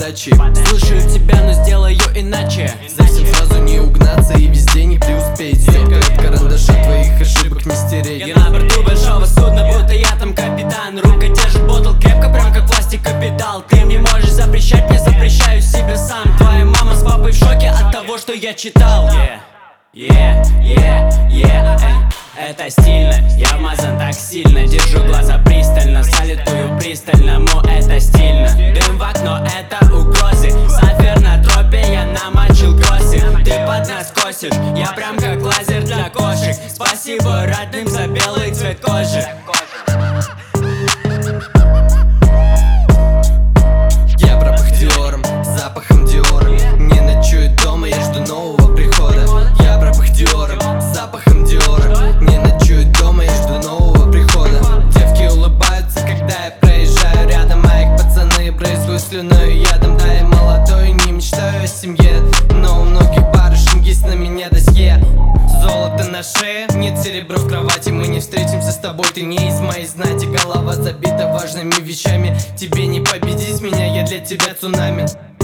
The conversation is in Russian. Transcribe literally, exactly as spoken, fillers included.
подачи. Слушаю тебя, но сделаю иначе. За всем сразу не угнаться и везде не преуспеть. Стёрка от карандаша, твоих ошибок не стереть. Я на борту большого судна, будто я там капитан. Рука держит ботл крепко, прям как власти капитал. Ты мне можешь запрещать, мне запрещаю себе сам. Твоя мама с папой в шоке от того, что я читал. Yeah, yeah, yeah, yeah, эй. Это стильно, я вмазан так сильно. Держу глаза пристально, салютую пристальному. Это стильно, дым в окно, это угрозы. Сафир на тропе, я намочил кроссы. Ты под нас косишь, я прям как лазер для кошек. Спасибо родным за белый цвет кожи. Я пропах Диором, запахом Диора. Не ночую дома, я жду нового прихода. Я пропах Диором, запахом Диора. Не ночую дома, я жду нового прихода. Девки улыбаются, когда я проезжаю рядом. А их пацаны брызгают слюной ядом. Да, я молодой, не мечтаю о семье, но у многих барышень есть на меня досье. Золото на шее, нет серебра в кровати. Мы не встретимся с тобой, ты не из моей знати. Голова забита важными вещами. Тебе не победить меня, я для тебя цунами.